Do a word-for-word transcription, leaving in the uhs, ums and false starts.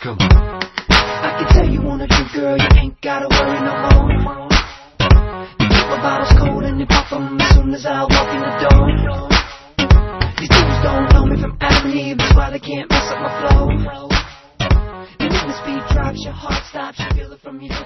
Come on. I can tell you wanna drink, girl, you ain't gotta worry no more. You keep my bottles cold and you pop them as soon as I walk in the door. These dudes don't know me from Adam and Eve, that's why they can't mess up my flow. And when the speed drops, your heart stops, you feel it from your